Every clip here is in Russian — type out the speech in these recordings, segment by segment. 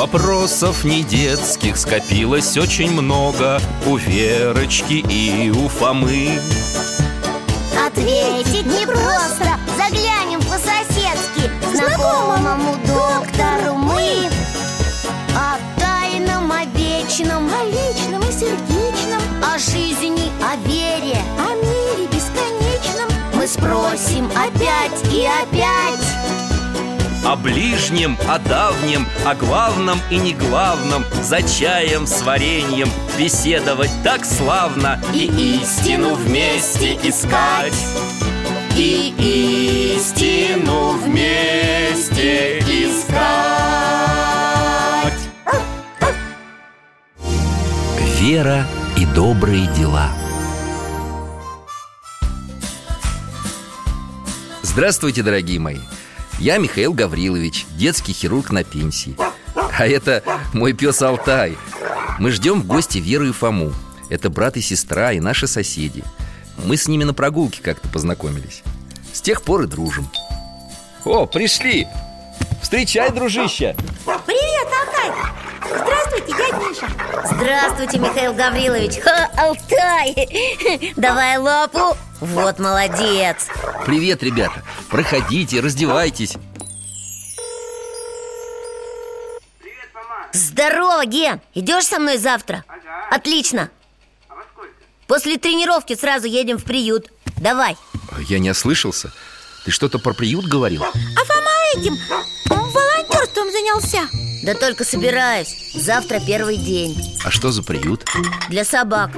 Вопросов не детских скопилось очень много у Верочки и у Фомы. Ответить непросто, заглянем по-соседски знакомому доктору мы. О тайном, о вечном, о личном и сердечном, о жизни, о вере, о мире бесконечном мы спросим опять и опять. О ближнем, о давнем, о главном и неглавном, за чаем с вареньем беседовать так славно. И истину вместе искать, и истину вместе искать. Вера и добрые дела. Здравствуйте, дорогие мои! Я Михаил Гаврилович, детский хирург на пенсии. А это мой пес Алтай. Мы ждем в гости Веру и Фому. Это брат и сестра, и наши соседи. Мы с ними на прогулке как-то познакомились. С тех пор и дружим. О, пришли! Встречай, дружище! Привет, Алтай! Здравствуйте, дядя Миша! Здравствуйте, Михаил Гаврилович! Алтай! Давай лапу! Вот молодец! Привет, ребята! Проходите, раздевайтесь. Привет, Фома! Здорово, Ген! Идешь со мной завтра? Ага. Отлично! А во сколько? После тренировки сразу едем в приют. Давай! Я не ослышался. Ты что-то про приют говорил? А Фома этим волонтерством занялся. Да только собираюсь. Завтра первый день. А что за приют? Для собак.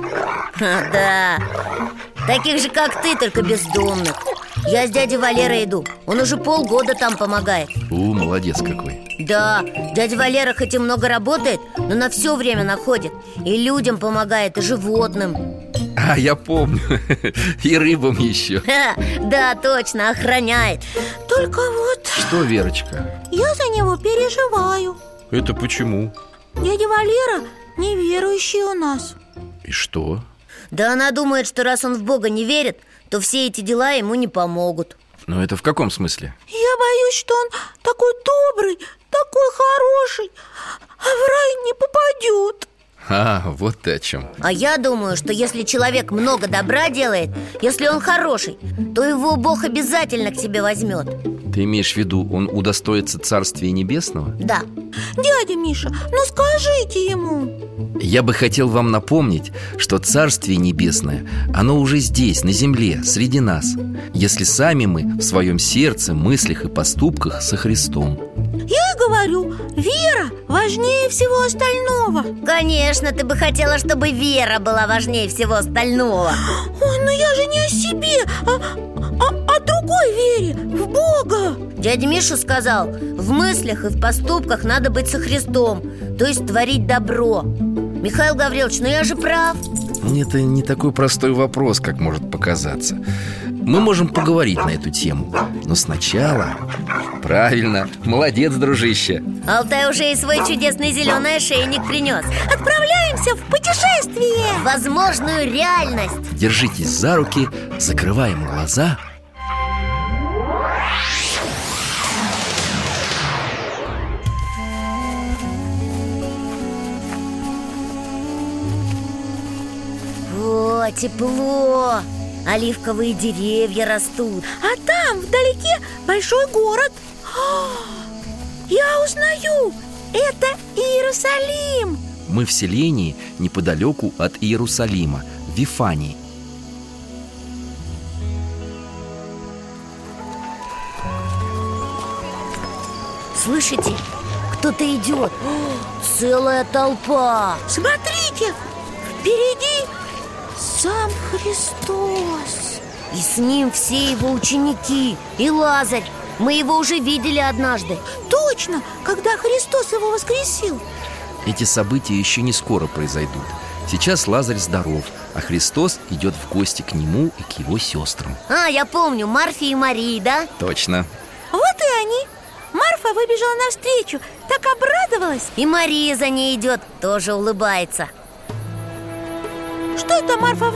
Да. Таких же, как ты, только бездомных. Я с дядей Валерой иду. Он уже полгода там помогает. Молодец какой. Да, дядя Валера хоть и много работает, но на все время находит. И людям помогает, и животным. А, я помню. И рыбам еще. Да, точно, охраняет. Только вот Что, Верочка? я за него переживаю. Это почему? Дядя Валера неверующий у нас. И что? Да она думает, что раз он в Бога не верит, то все эти дела ему не помогут. Ну это в каком смысле? Я боюсь, что он такой добрый, такой хороший, а в рай не попадет. А, вот ты о чем. А я думаю, что если человек много добра делает, если он хороший, то его Бог обязательно к себе возьмет. Ты имеешь в виду, он удостоится Царствия Небесного? Да. Дядя Миша, ну скажите ему. Я бы хотел вам напомнить, что Царствие Небесное, оно уже здесь, на земле, среди нас, если сами мы в своем сердце, мыслях и поступках со Христом. Я и говорю, вера важнее всего остального. Конечно, ты бы хотела, чтобы вера была важнее всего остального. Ой, ну я же не о себе, а о другой вере, в Бога. Дядя Миша сказал, в мыслях и в поступках надо быть со Христом, то есть творить добро. Михаил Гаврилович, ну я же прав. Это не такой простой вопрос, как может показаться. Мы можем поговорить на эту тему, но сначала... Правильно, молодец, дружище. Алтай уже и свой чудесный зеленый ошейник принес. Отправляемся в путешествие. Возможную реальность. Держитесь за руки, закрываем глаза. О, тепло. Оливковые деревья растут. А там вдалеке большой город. Я узнаю, это Иерусалим. Мы в селении неподалеку от Иерусалима, в Вифании. Слышите? Кто-то идет. Целая толпа. Смотрите, впереди сам Христос. И с ним все его ученики. И Лазарь. Мы его уже видели однажды. Точно, когда Христос его воскресил. Эти события еще не скоро произойдут. Сейчас Лазарь здоров, а Христос идет в гости к нему и к его сестрам. А, я помню, Марфе и Марии, да? Точно. Вот и они. Марфа выбежала навстречу, так обрадовалась. И Мария за ней идет, тоже улыбается. Что это Марфа вдруг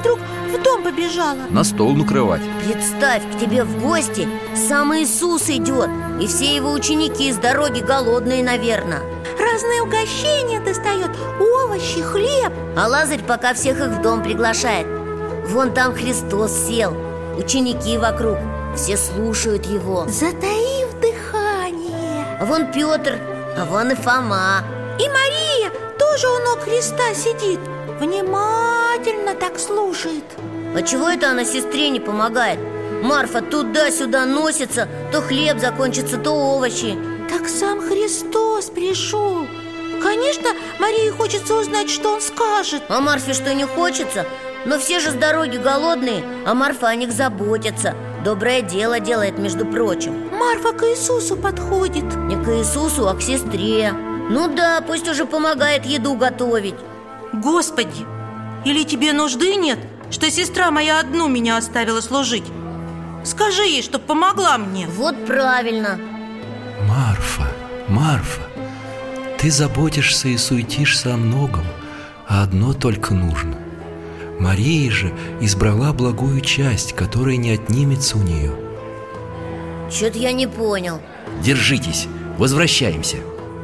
в дом побежала. На стол накрывать. Представь, к тебе в гости сам Иисус идет. И все его ученики с дороги голодные, наверное. Разные угощения достает, овощи, хлеб. А Лазарь пока всех их в дом приглашает. Вон там Христос сел, ученики вокруг, все слушают его. Затаив дыхание. А вон Петр, а вон и Фома. И Мария тоже у ног Христа сидит. Внимательно так слушает. А чего это она сестре не помогает? Марфа туда-сюда носится, то хлеб закончится, то овощи. Так сам Христос пришел. Конечно, Марии хочется узнать, что он скажет. А Марфе что, не хочется? Но все же с дороги голодные, а Марфа о них заботится. Доброе дело делает, между прочим. Марфа к Иисусу подходит. Не к Иисусу, а к сестре. Ну да, пусть уже помогает еду готовить. Господи, или тебе нужды нет, что сестра моя одну меня оставила служить? Скажи ей, чтоб помогла мне. Вот правильно. Марфа, Марфа, ты заботишься и суетишься о многом, а одно только нужно. Мария же избрала благую часть, которая не отнимется у нее. Чё-то я не понял. Держитесь, возвращаемся.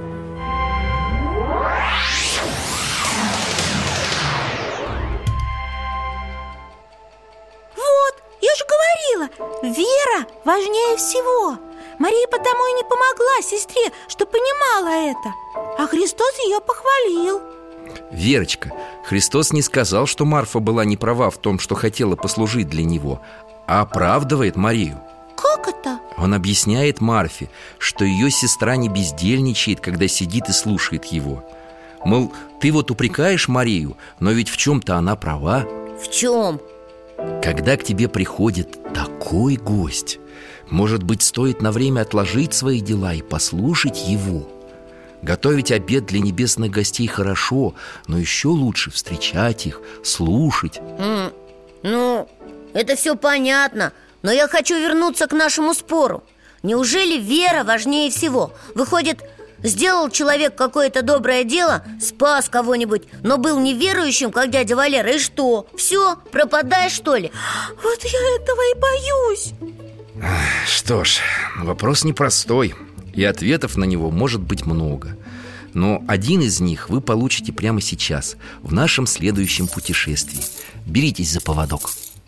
Вот, я же говорила, вера важнее всего. Мария потому и не помогла сестре, что понимала это. А Христос ее похвалил. Верочка, Христос не сказал, что Марфа была не права в том, что хотела послужить для Него, а оправдывает Марию. Как это? Он объясняет Марфе, что ее сестра не бездельничает, когда сидит и слушает его. Мол, ты вот упрекаешь Марию, но ведь в чем-то она права. В чем? Когда к тебе приходит такой гость, может быть, стоит на время отложить свои дела и послушать его. Готовить обед для небесных гостей хорошо, но еще лучше встречать их, слушать. Ну, это все понятно, но я хочу вернуться к нашему спору. Неужели вера важнее всего? Выходит, сделал человек какое-то доброе дело, спас кого-нибудь, но был неверующим, как дядя Валера, и что? Все, пропадай, что ли? Вот я этого и боюсь. Что ж, вопрос непростой, и ответов на него может быть много. Но один из них вы получите прямо сейчас, в нашем следующем путешествии. Беритесь за поводок.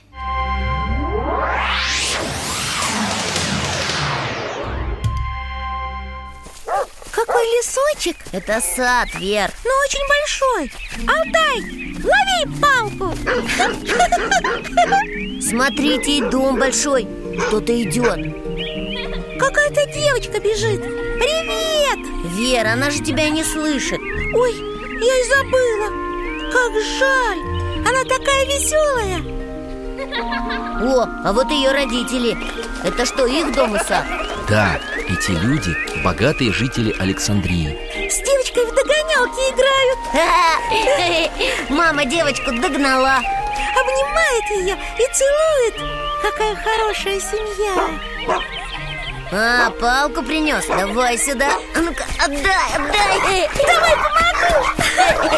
Какой лесочек? Это сад, Вер. Но очень большой. Алтай, лови палку. Смотрите, и дом большой. Кто-то идет. Какая-то девочка бежит. Привет! Вера, она же тебя не слышит. Ой, я и забыла. Как жаль. Она такая веселая. О, а вот ее родители. Это что, их дом и сад? Да, эти люди – богатые жители Александрии. С девочкой в догонялки играют. Мама девочку догнала. Обнимает ее и целует. Какая хорошая семья. А, палку принес? Давай сюда. А ну-ка, отдай. Давай помогу.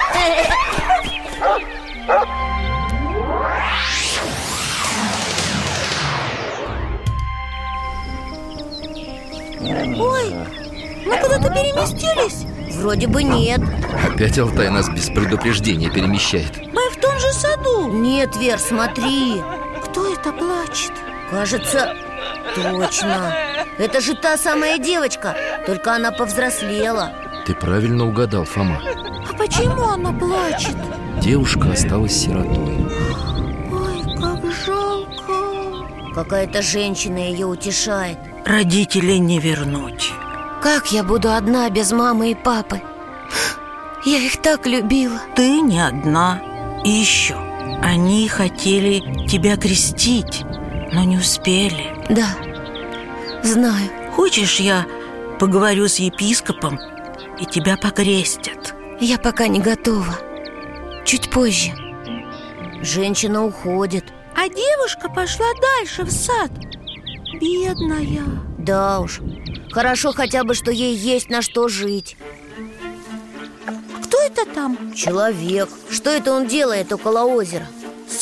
Ой, мы куда-то переместились. Вроде бы нет. Опять Алтай нас без предупреждения перемещает. Мы в том же саду. Нет, Вер, смотри. Кто это плачет? Кажется, точно. Это же та самая девочка, только она повзрослела. Ты правильно угадал, Фома. А почему она плачет? Девушка осталась сиротой. Ой, как жалко. Какая-то женщина ее утешает. Родителей не вернуть. Как я буду одна без мамы и папы? Я их так любила. Ты не одна. И еще, они хотели тебя крестить, но не успели. Да, знаю. Хочешь, я поговорю с епископом, и тебя покрестят? Я пока не готова. Чуть позже. Женщина уходит. А девушка пошла дальше в сад. Бедная. Да уж. Хорошо хотя бы, что ей есть на что жить. Кто это там? Человек. Что это он делает около озера?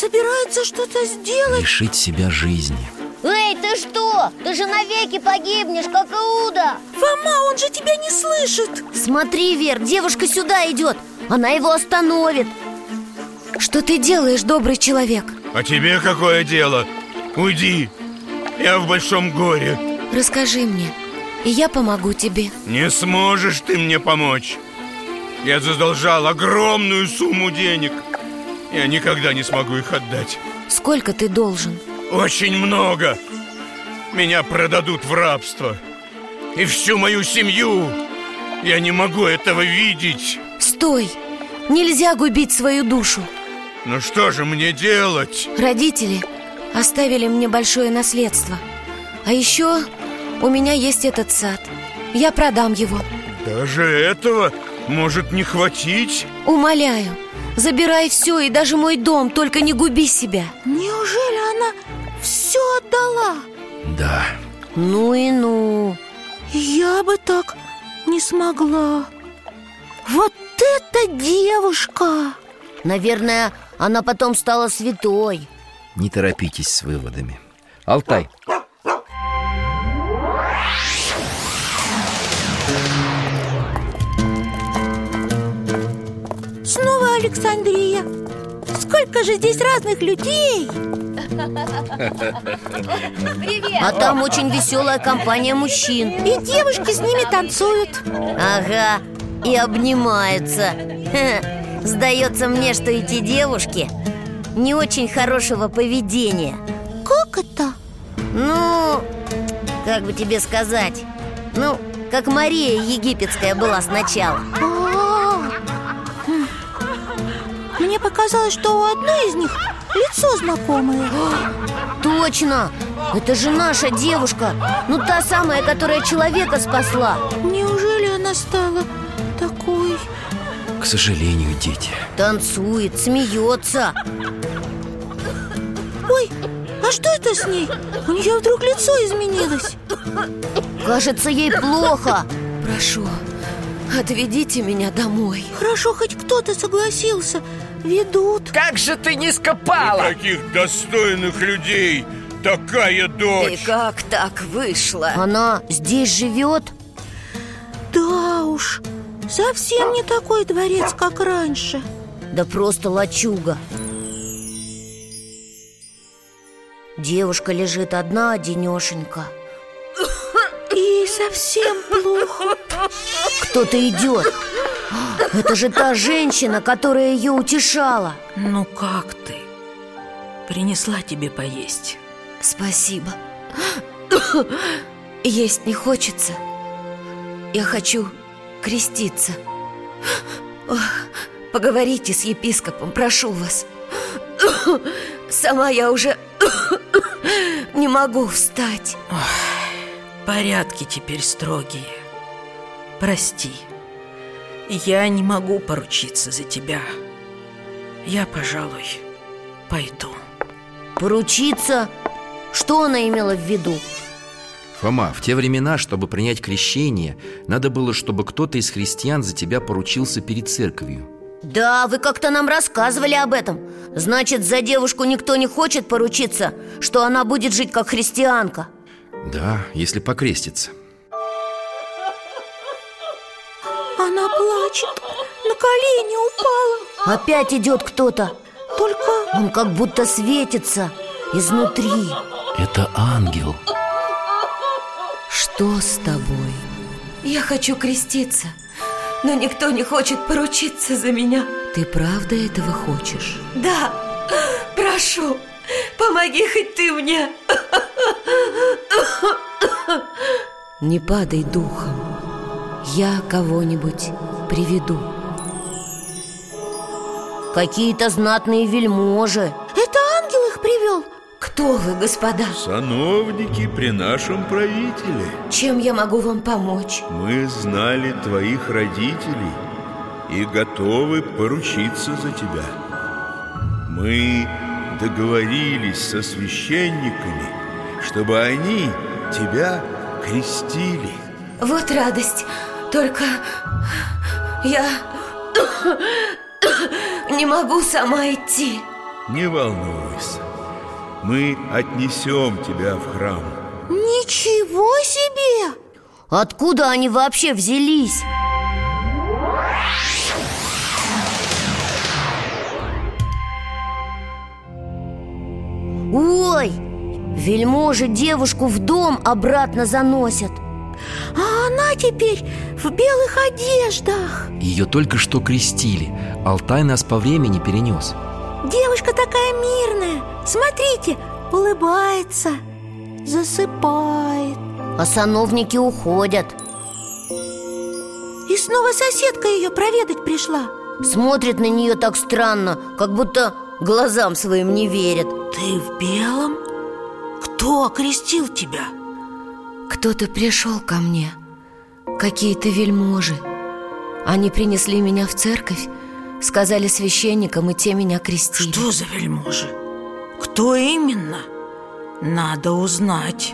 собирается что-то сделать. Лишить себя жизни. Эй, ты что? Ты же навеки погибнешь, как Иуда. Фома, он же тебя не слышит. Смотри, Вер, девушка сюда идет. Она его остановит. Что ты делаешь, добрый человек? А тебе какое дело? Уйди, я в большом горе. Расскажи мне, и я помогу тебе. Не сможешь ты мне помочь. Я задолжал огромную сумму денег. Я никогда не смогу их отдать. Сколько ты должен? Очень много. Меня продадут в рабство. И всю мою семью. Я не могу этого видеть. Стой! Нельзя губить свою душу. Ну что же мне делать? Родители оставили мне большое наследство. А еще у меня есть этот сад. Я продам его. Даже этого может не хватить? Умоляю, забирай все и даже мой дом, только не губи себя. Неужели она все отдала? Да. Ну и ну. Я бы так не смогла. Вот это девушка! Наверное, она потом стала святой. Не торопитесь с выводами. Алтай. Снова Александрия. Сколько же здесь разных людей! А там очень веселая компания мужчин. И девушки с ними танцуют. Ага, и обнимаются. Сдается мне, что эти девушки не очень хорошего поведения. Как это? Ну, как бы тебе сказать? Ну, как Мария Египетская была сначала. Мне показалось, что у одной из них лицо знакомое. Точно! Это же наша девушка. Ну, та самая, которая человека спасла. Неужели она стала такой? К сожалению, дети. Танцует, смеется. Ой, а что это с ней? У нее вдруг лицо изменилось. Кажется, ей плохо. Прошу, отведите меня домой. Хорошо, хоть кто-то согласился. Ведут. Как же ты низко пала! Таких достойных людей такая И дочь. как так вышло? Она здесь живет? Да уж, совсем не такой дворец, как раньше. Да просто лачуга. Девушка лежит одна, одинешенька. Ей совсем плохо. Кто-то идет. Это же та женщина, которая ее утешала. Ну как ты? Принесла тебе поесть. Спасибо. Есть не хочется. Я хочу креститься. Поговорите с епископом, прошу вас. Сама я уже не могу встать. Порядки теперь строгие. Прости, я не могу поручиться за тебя. Я, пожалуй, пойду. Поручиться? Что она имела в виду? Фома, в те времена, чтобы принять крещение, надо было, чтобы кто-то из христиан за тебя поручился перед церковью. Да, вы как-то нам рассказывали об этом. Значит, за девушку никто не хочет поручиться, что она будет жить как христианка. Да, если покрестится. Она плачет, на колени упала. Опять идет кто-то. Только Он как будто светится изнутри. Это ангел. Что с тобой? Я хочу креститься, но никто не хочет поручиться за меня. Ты правда этого хочешь? Да, прошу, помоги хоть ты мне. Не падай духом. Я кого-нибудь приведу. Какие-то знатные вельможи. это ангел их привел. Кто вы, господа? Сановники при нашем правителе. Чем я могу вам помочь? Мы знали твоих родителей и готовы поручиться за тебя. Мы договорились со священниками, чтобы они тебя крестили. Вот радость. Только я не могу сама идти. Не волнуйся, мы отнесем тебя в храм. Ничего себе! Откуда они вообще взялись? Ой, вельможи девушку в дом обратно заносят. А она теперь в белых одеждах. Ее только что крестили. Алтай нас по времени перенес. Девушка такая мирная. Смотрите, улыбается, засыпает. А сановники уходят. И снова соседка ее проведать пришла. Смотрит на нее так странно, как будто глазам своим не верит. Ты в белом? Кто окрестил тебя? Кто-то пришел ко мне, какие-то вельможи. Они принесли меня в церковь, сказали священникам, и те меня крестили. Что за вельможи? Кто именно? Надо узнать.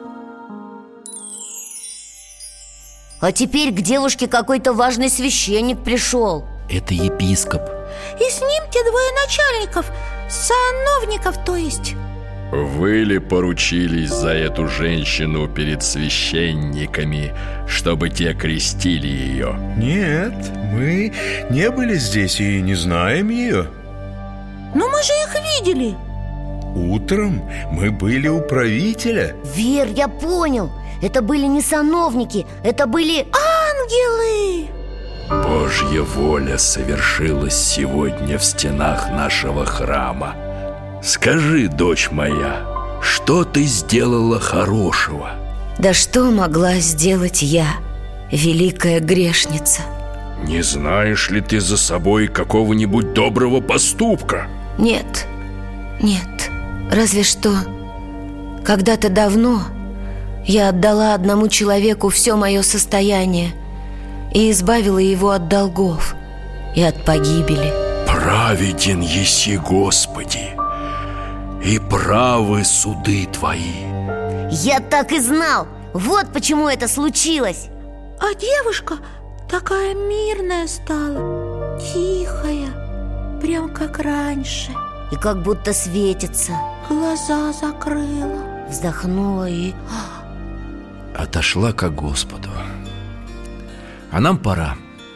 А теперь к девушке какой-то важный священник пришел. Это епископ. И с ним те двое начальников, сановников, то есть. Вы ли поручились за эту женщину перед священниками, чтобы те крестили ее? Нет, мы не были здесь и не знаем ее. Но мы же их видели. Утром мы были у правителя. Вер, я понял. Это были не сановники, это были ангелы. Божья воля совершилась сегодня в стенах нашего храма. Скажи, дочь моя, что ты сделала хорошего? Да что могла сделать я, великая грешница? Не знаешь ли ты за собой какого-нибудь доброго поступка? Нет, нет, разве что когда-то давно я отдала одному человеку все мое состояние и избавила его от долгов и от погибели. Праведен еси, Господи, и правы суды Твои. Я так и знал! Вот почему это случилось. А девушка такая мирная стала, тихая, прям как раньше. И как будто светится. Глаза закрыла, вздохнула и... отошла ко Господу. А нам пора.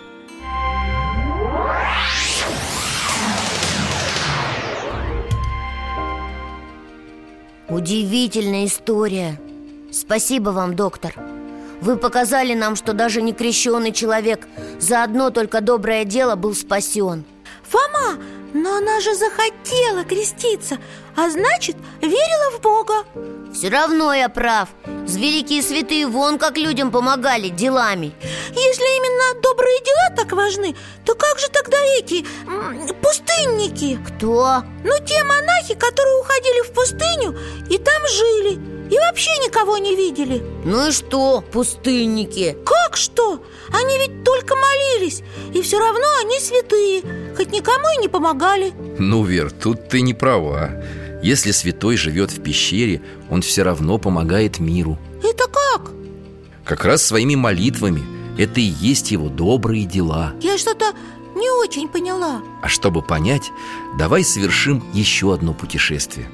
Удивительная история. Спасибо вам, доктор. Вы показали нам, что даже некрещенный человек за одно только доброе дело был спасен. Фома, но она же захотела креститься, а значит, верила в Бога. Все равно я прав. Великие святые вон как людям помогали делами. Если именно добрые дела так важны, то как же тогда эти пустынники? Кто? Ну, те монахи, которые уходили в пустыню и там жили, и вообще никого не видели. Ну и что, пустынники? Как что? Они ведь только молились, и все равно они святые, хоть никому и не помогали. Ну, Вер, тут ты не права. Если святой живет в пещере, он все равно помогает миру. Это как? Как раз своими молитвами. Это и есть его добрые дела. Я что-то не очень поняла. А чтобы понять, давай совершим еще одно путешествие.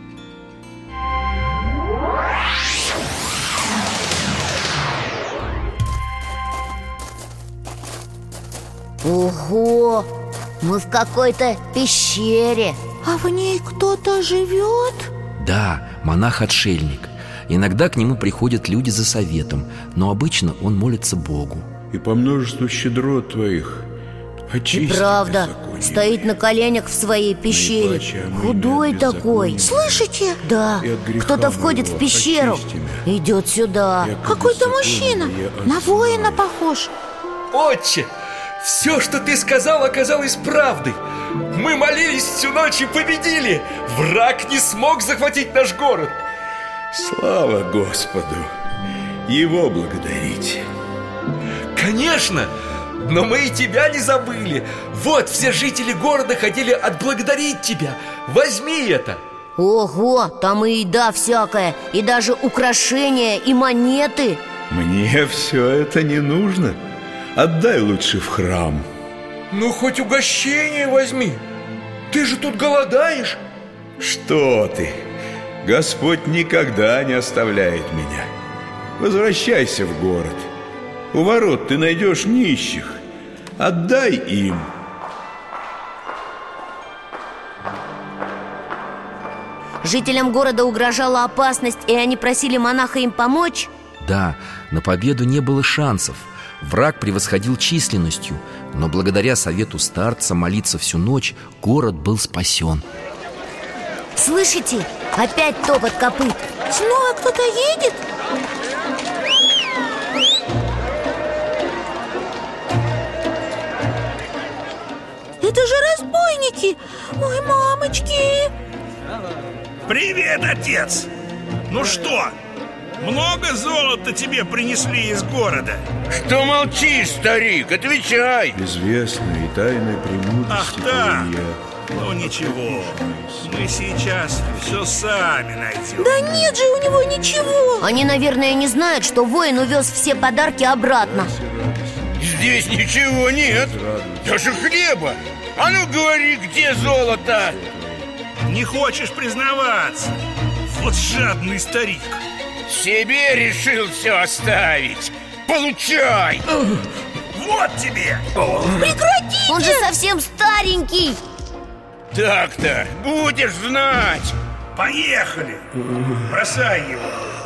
Ого! Мы в какой-то пещере. А в ней кто-то живет? Да, монах-отшельник. Иногда к нему приходят люди за советом, но обычно он молится Богу. И по множеству щедрот Твоих очисти. И правда, беззаконие. стоит на коленях в своей пещере. Худой такой. Слышите? Да, И от греха кто-то входит в моего пещеру, очисти меня. идет сюда. Какой-то мужчина, на воина похож. Отче, все, что ты сказал, оказалось правдой. Мы молились всю ночь и победили. Враг не смог захватить наш город. Слава Господу! Его благодарите. Конечно, но мы и тебя не забыли. Вот, все жители города хотели отблагодарить тебя. Возьми это. Ого, там и еда всякая, и даже украшения, и монеты. Мне все это не нужно. Отдай лучше в храм. Ну, хоть угощение возьми. Ты же тут голодаешь. Что ты? Господь никогда не оставляет меня. Возвращайся в город. У ворот ты найдешь нищих. Отдай им. Жителям города угрожала опасность, и они просили монаха им помочь? Да, на победу не было шансов. Враг превосходил численностью, но благодаря совету старца молиться всю ночь город был спасен. Слышите? Опять топот копыт. Снова кто-то едет? Это же разбойники! Ой, мамочки! Привет, отец! Ну что, много золота тебе принесли из города? Что молчишь, старик? Отвечай! Известной и тайной премудрости. Ах да! Ну ничего, мы сейчас все сами найдем. Да нет же у него ничего! Они, наверное, не знают, что воин увез все подарки обратно. Здесь ничего нет, даже хлеба. А ну говори, где золото? Не хочешь признаваться? Вот жадный старик. Себе решил все оставить. Получай! Вот тебе! Прекратите! Он же совсем старенький. Так-то, будешь знать. Поехали! Бросай его.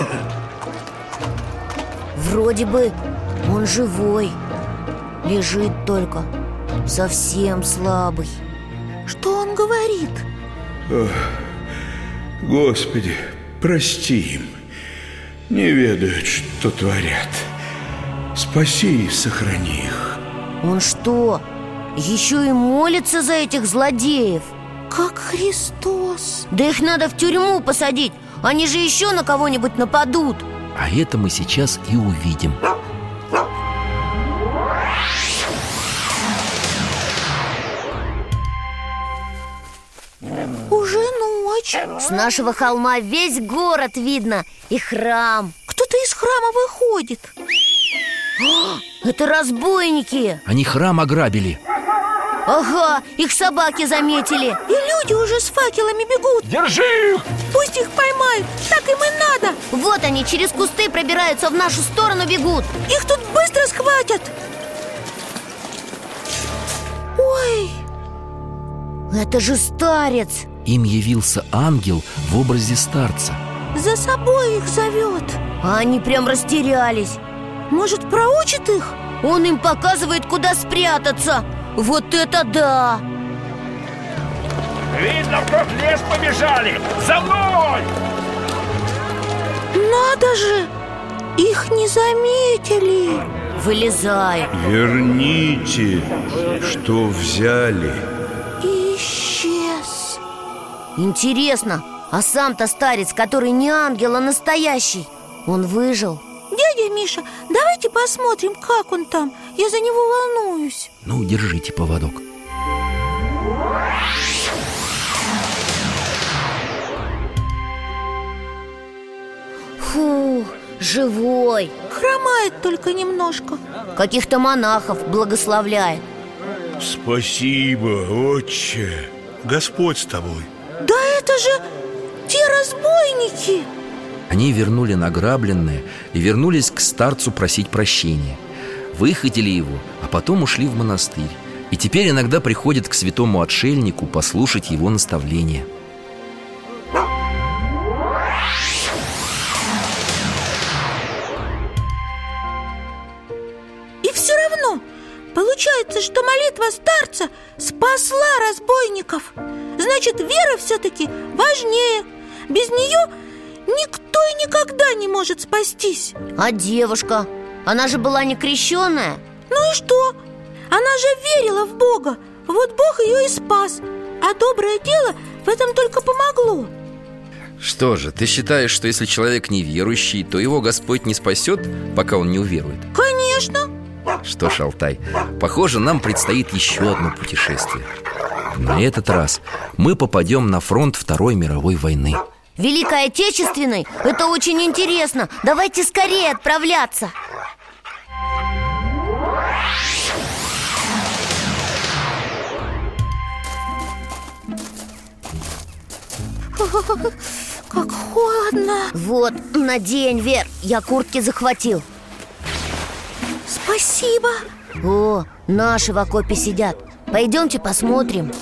Вроде бы он живой. Лежит только. Совсем слабый. Что он говорит? Ох, Господи, прости им. Не ведают, что творят. Спаси и сохрани их. Он что, еще и молится за этих злодеев? Как Христос. Да их надо в тюрьму посадить. Они же еще на кого-нибудь нападут. А это мы сейчас и увидим. Уже ночь. С нашего холма весь город видно. И храм. Кто-то из храма выходит. Это разбойники. Они храм ограбили. Ага, их собаки заметили. И люди уже с факелами бегут. Держи их! Пусть их поймают, так им и надо. Вот они через кусты пробираются, в нашу сторону бегут. Их тут быстро схватят. Ой, это же старец. Им явился ангел в образе старца. за собой их зовет. А они прям растерялись. Может, проучит их? Он им показывает, куда спрятаться. Вот это да! Видно, в тот лес побежали! За мной! Надо же! Их не заметили. Вылезай. Верните, что взяли. Исчез. Интересно, а сам-то старец, который не ангел, а настоящий, он выжил? Дядя Миша, давайте посмотрим, как он там. Я за него волнуюсь. Ну, держите поводок. Фу, живой. Хромает только немножко. Каких-то монахов благословляет. Спасибо, отче. Господь с тобой. Да это же те разбойники. Они вернули награбленное и вернулись к старцу просить прощения. Выходили его, а потом ушли в монастырь. И теперь иногда приходят к святому отшельнику послушать его наставления. И все равно получается, что молитва старца спасла разбойников. Значит, вера все-таки важнее. Без нее никто и никогда не может спастись. А девушка? Она же была не крещенная. Ну и что? Она же верила в Бога. Вот Бог ее и спас. А доброе дело в этом только помогло. Что же, ты считаешь, что если человек неверующий, то его Господь не спасет, пока он не уверует? Конечно. Что ж, Алтай, похоже, нам предстоит еще одно путешествие. На этот раз мы попадем на фронт Второй мировой войны. Великой Отечественной? Это очень интересно. Давайте скорее отправляться. Как холодно. Вот, надень, Вер, я куртки захватил. Спасибо. О, наши в окопе сидят. Пойдемте посмотрим.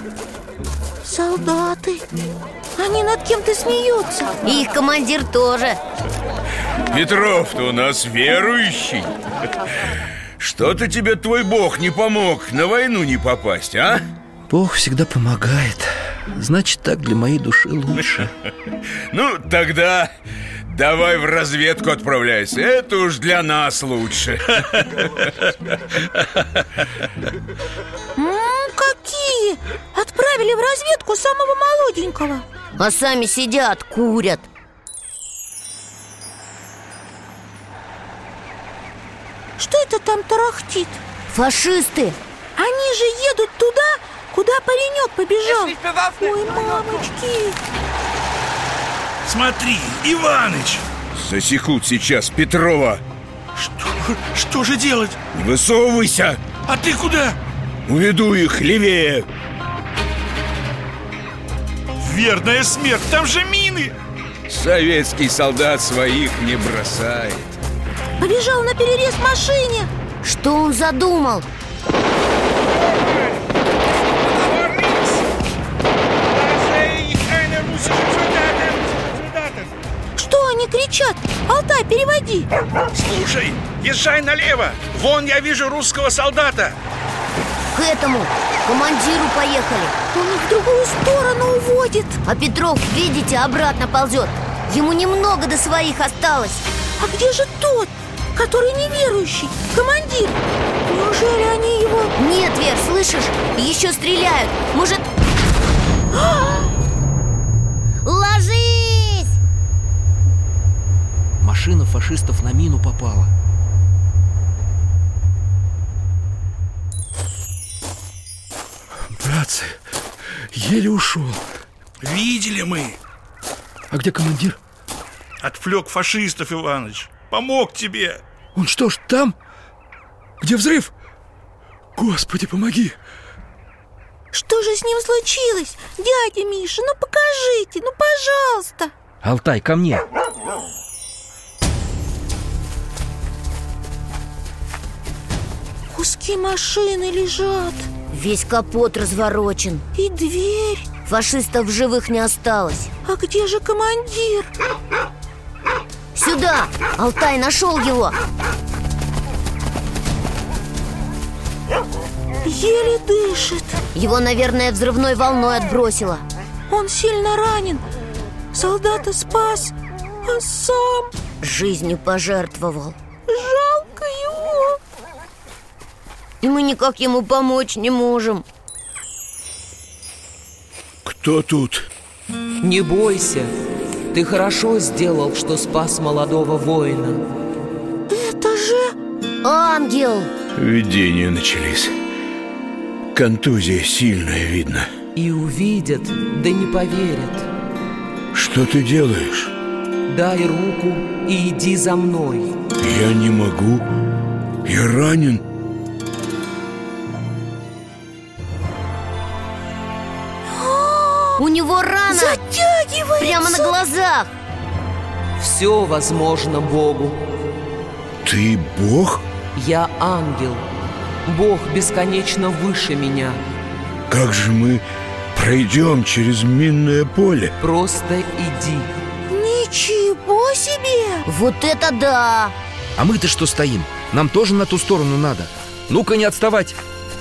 Солдаты. Они над кем-то смеются. И их командир тоже. Петров-то у нас верующий. Что-то тебе твой Бог не помог на войну не попасть, а? Бог всегда помогает. Значит, так для моей души лучше. Ну, тогда давай в разведку отправляйся. Это уж для нас лучше. Какие? Отправили в разведку самого молоденького. А сами сидят, курят. Что это там тарахтит? Фашисты. Они же едут туда, куда паренек побежал. Ой, мамочки. Смотри, Иваныч. Засекут сейчас Петрова. Что же делать? Не высовывайся. А ты куда? Уведу их левее. Верная смерть, там же мины. Советский солдат своих не бросает. Побежал на перерез машине. Что он задумал? Что они кричат? Алтай, переводи. Слушай, езжай налево. Вон я вижу русского солдата. К этому командиру поехали. Он их в другую сторону уводит. А Петров, видите, обратно ползет. Ему немного до своих осталось. А где же тот, который неверующий, командир? Неужели они его... Нет, Вер, слышишь? Еще стреляют. Может... Ложись! Машина фашистов на мину попала. Братцы, еле ушел. Видели мы. А где командир? Отвлек фашистов, Иваныч. Помог тебе. Он что ж там? Где взрыв? Господи, помоги. Что же с ним случилось? Дядя Миша, ну покажите, ну пожалуйста. Алтай, ко мне. Куски машины лежат. Весь капот разворочен. И дверь. Фашистов в живых не осталось. А где же командир? Сюда! Алтай, нашел его. Еле дышит. Его, наверное, взрывной волной отбросило. Он сильно ранен. Солдата спас, а сам... Жизнью пожертвовал. Жалко его. И мы никак ему помочь не можем. Кто тут? Не бойся. Ты хорошо сделал, что спас молодого воина. Это же... Ангел! Видения начались. Контузия сильная, видно. И увидят, да не поверят. Что ты делаешь? Дай руку и иди за мной. Я не могу. Я ранен. У него рана затягивается прямо на глазах. Все возможно Богу. Ты Бог? Я ангел. Бог бесконечно выше меня. Как же мы пройдем через минное поле? Просто иди. Ничего себе! Вот это да! А мы-то что стоим? Нам тоже на ту сторону надо. Ну-ка, не отставать.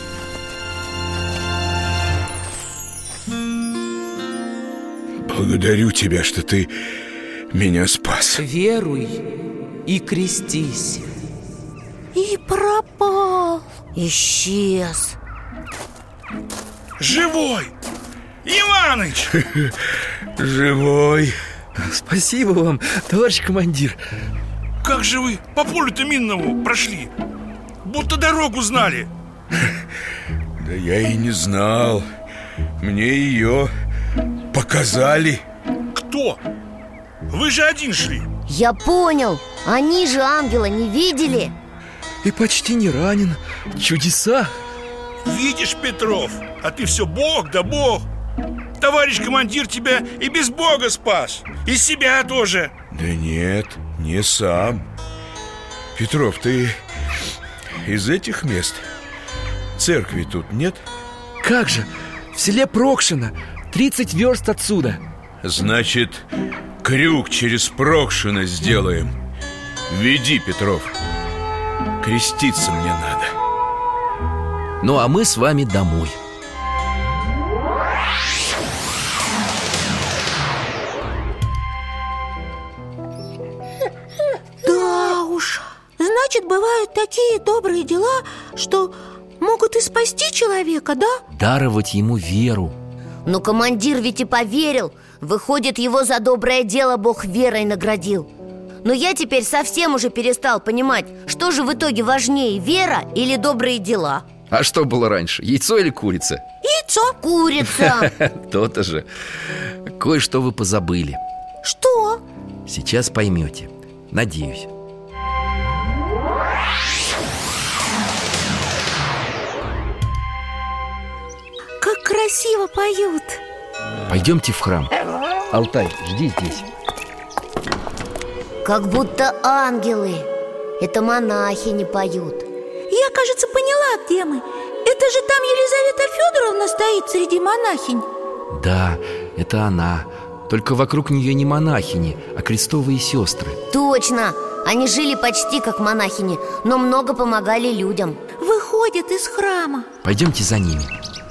Благодарю тебя, что ты меня спас. Веруй и крестись. И пропал. Исчез. Живой! Иваныч! Живой. Спасибо вам, товарищ командир. Как же вы по полю-то минному прошли? Будто дорогу знали. Да я и не знал. Мне ее показали. Кто? Вы же один шли. Я понял. Они же ангела не видели. И почти не ранен. Чудеса. Видишь, Петров, а ты все Бог да Бог. Товарищ командир тебя и без Бога спас, и себя тоже. Да нет, не сам. Петров, ты из этих мест? Церкви тут нет? Как же, в селе Прокшино, 30 верст отсюда. Значит, крюк через Прокшино сделаем. Веди, Петров. Креститься мне надо. Ну а мы с вами домой. Да уж, значит, бывают такие добрые дела, что могут и спасти человека, да? Даровать ему веру. Но командир ведь и поверил. Выходит, его за доброе дело Бог верой наградил. Но я теперь совсем уже перестал понимать, что же в итоге важнее, вера или добрые дела. А что было раньше, яйцо или курица? Яйцо. Курица. То-то же. Кое-что вы позабыли. Что? Сейчас поймете. Надеюсь. Как красиво поют. Пойдемте в храм. Алтай, жди здесь. Как будто ангелы. Это монахини поют. Я, кажется, поняла, где мы. Это же там Елизавета Федоровна стоит среди монахинь. Да, это она. Только вокруг нее не монахини, а крестовые сестры. Точно! Они жили почти как монахини, но много помогали людям. Выходят из храма. Пойдемте за ними.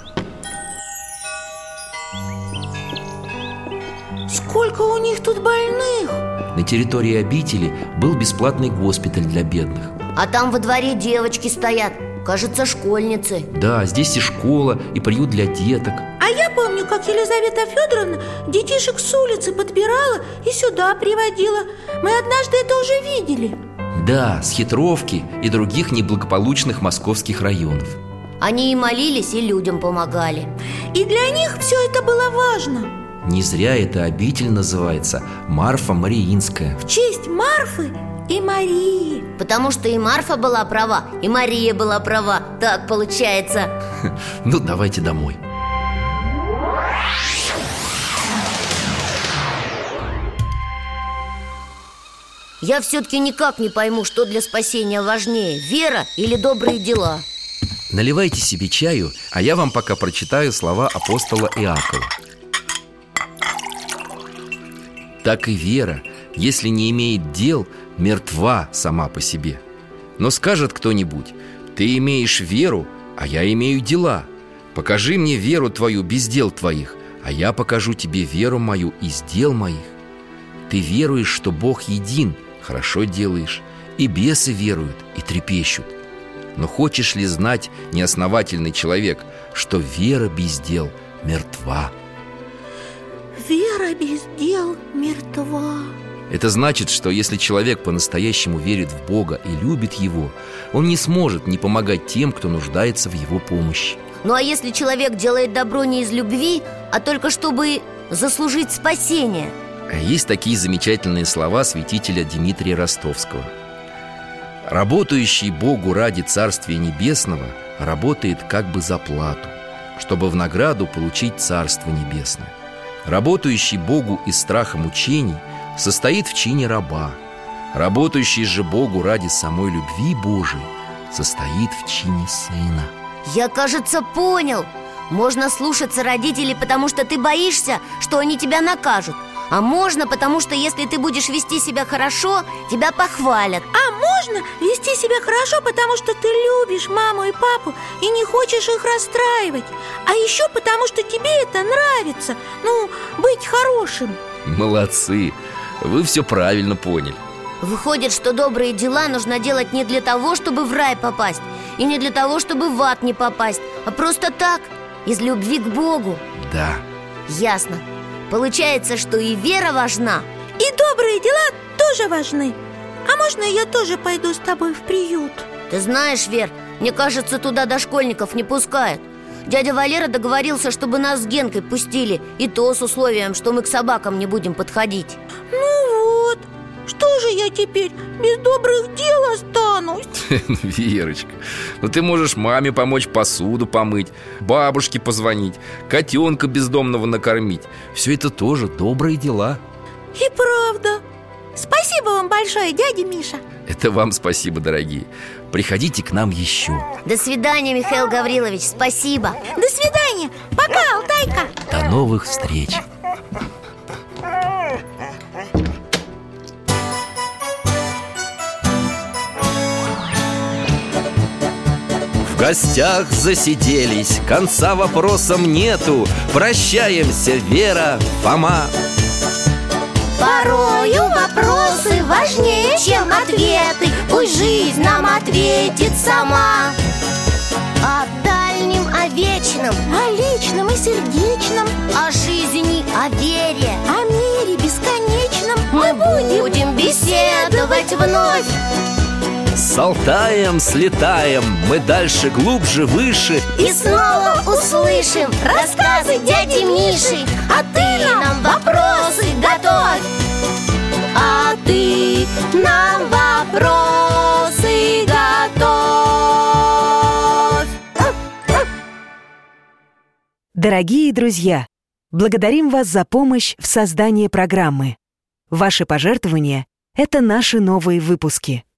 Сколько у них тут больных! На территории обители был бесплатный госпиталь для бедных. А там во дворе девочки стоят, кажется, школьницы. Да, здесь и школа, и приют для деток. А я помню, как Елизавета Федоровна детишек с улицы подбирала и сюда приводила. Мы однажды это уже видели. Да, с Хитровки и других неблагополучных московских районов. Они и молились, и людям помогали. И для них все это было важно. Не зря эта обитель называется Марфа Мариинская. В честь Марфы и Марии. Потому что и Марфа была права, и Мария была права. Так получается. Ну, давайте домой. Я все-таки никак не пойму, что для спасения важнее, вера или добрые дела. Наливайте себе чаю, а я вам пока прочитаю слова апостола Иакова. Так и вера, если не имеет дел, мертва сама по себе. Но скажет кто-нибудь: ты имеешь веру, а я имею дела. Покажи мне веру твою без дел твоих, а я покажу тебе веру мою из дел моих. Ты веруешь, что Бог един, хорошо делаешь, и бесы веруют и трепещут. Но хочешь ли знать, неосновательный человек, что вера без дел мертва? Вера без дел мертва. Это значит, что если человек по-настоящему верит в Бога и любит Его, он не сможет не помогать тем, кто нуждается в Его помощи. Ну а если человек делает добро не из любви, а только чтобы заслужить спасение? Есть такие замечательные слова святителя Дмитрия Ростовского. Работающий Богу ради Царствия Небесного работает как бы за плату, чтобы в награду получить Царство Небесное. Работающий Богу из страха мучений состоит в чине раба. Работающий же Богу ради самой любви Божией состоит в чине сына. Я, кажется, понял. Можно слушаться родителей, потому что ты боишься, что они тебя накажут. А можно, потому что если ты будешь вести себя хорошо, тебя похвалят. А можно вести себя хорошо, потому что ты любишь маму и папу и не хочешь их расстраивать. А еще потому что тебе это нравится. Ну, быть хорошим. Молодцы, вы все правильно поняли. Выходит, что добрые дела нужно делать не для того, чтобы в рай попасть, и не для того, чтобы в ад не попасть, а просто так, из любви к Богу. Да. Ясно. Получается, что и вера важна. И добрые дела тоже важны. А можно я тоже пойду с тобой в приют? Ты знаешь, Вер, мне кажется, туда дошкольников не пускают. Дядя Валера договорился, чтобы нас с Генкой пустили, и то с условием, что мы к собакам не будем подходить. Ну вот, что же я теперь без добрых дел останусь? Верочка, ну ты можешь маме помочь посуду помыть, бабушке позвонить, котенка бездомного накормить. Все это тоже добрые дела. И правда. Спасибо вам большое, дядя Миша. Это вам спасибо, дорогие. Приходите к нам еще. До свидания, Михаил Гаврилович, спасибо. До свидания. Пока, Алтайка. До новых встреч. В гостях засиделись, конца вопросам нету. Прощаемся, Вера, Фома. Порою вопросы важнее, чем ответы. Пусть жизнь нам ответит сама. О дальнем, о вечном, о личном и сердечном, о жизни, о вере, о мире бесконечном мы будем беседовать вновь. С Алтаем слетаем, мы дальше, глубже, выше. И снова услышим рассказы дяди Миши. А ты нам вопросы готовь. А ты нам вопросы готовь. Дорогие друзья, благодарим вас за помощь в создании программы. Ваши пожертвования – это наши новые выпуски.